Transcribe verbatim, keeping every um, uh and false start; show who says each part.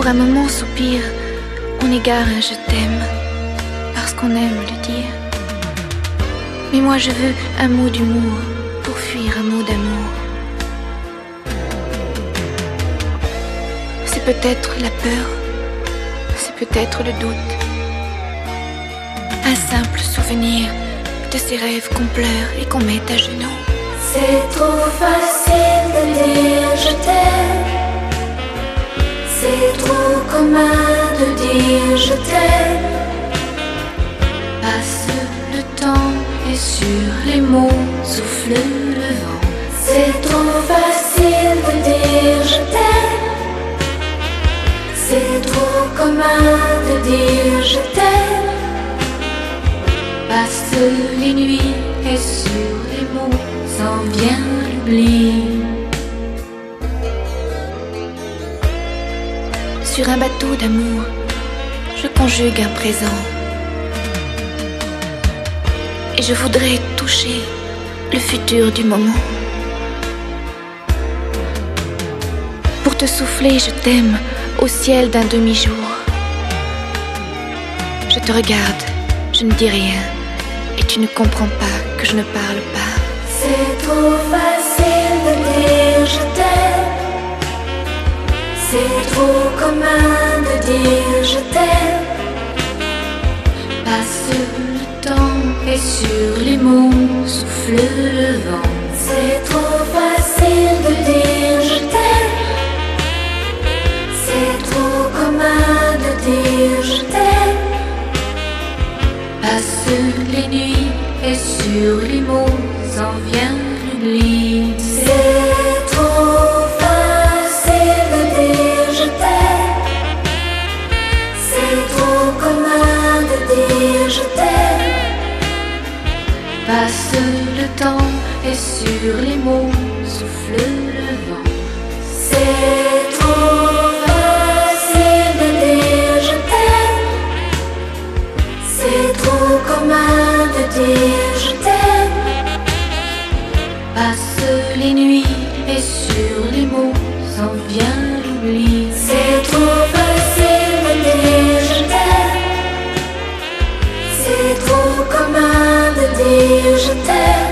Speaker 1: pour un moment soupir, on égare un je t'aime, parce qu'on aime le dire. Mais moi je veux un mot d'humour, pour fuir un mot d'amour. C'est peut-être la peur, c'est peut-être le doute. Un simple souvenir de ces rêves qu'on pleure et qu'on met à genoux.
Speaker 2: C'est trop facile de dire je t'aime. C'est trop commun de dire je t'aime.
Speaker 1: Passe le temps et sur les mots souffle le vent.
Speaker 2: C'est trop facile de dire je t'aime. C'est trop commun de dire je t'aime.
Speaker 1: Passe les nuits et sur les mots s'en vient l'oubli. Sur un bateau d'amour, je conjugue un présent. Et je voudrais toucher le futur du moment. Pour te souffler, je t'aime au ciel d'un demi-jour. Je te regarde, je ne dis rien. Et tu ne comprends pas que je ne parle pas.
Speaker 2: C'est trop facile de dire je t'aime. C'est trop commun de dire je t'aime.
Speaker 1: Passe le temps et sur les mots souffle le vent.
Speaker 2: C'est trop facile de dire je t'aime. C'est trop commun de dire je t'aime.
Speaker 1: Passe les nuits et sur les mots s'en vient l'oubli.
Speaker 2: C'est trop facile de dire je t'aime. C'est trop commun de dire je t'aime.
Speaker 1: Passe le temps et sur les mots souffle le vent.
Speaker 2: C'est trop facile de dire je t'aime. C'est trop commun de dire je t'aime.
Speaker 1: Passe les nuits et sur les mots s'en vient l'oubli.
Speaker 2: C'est trop facile de dire je t'aime. C'est trop commun de dire je t'aime.